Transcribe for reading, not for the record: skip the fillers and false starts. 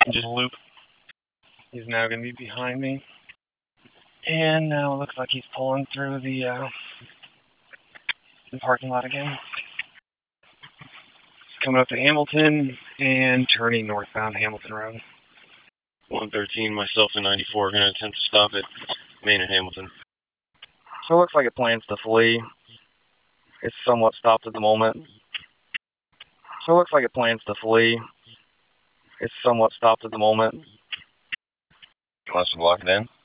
just loop. He's now going to be behind me. And now it looks like he's pulling through the parking lot again. Coming up to Hamilton and turning northbound Hamilton Road. 113, myself and 94 are going to attempt to stop at Main and Hamilton. So it looks like it plans to flee. It's somewhat stopped at the moment. So it looks like it plans to flee. It's somewhat stopped at the moment. Wants to block it in?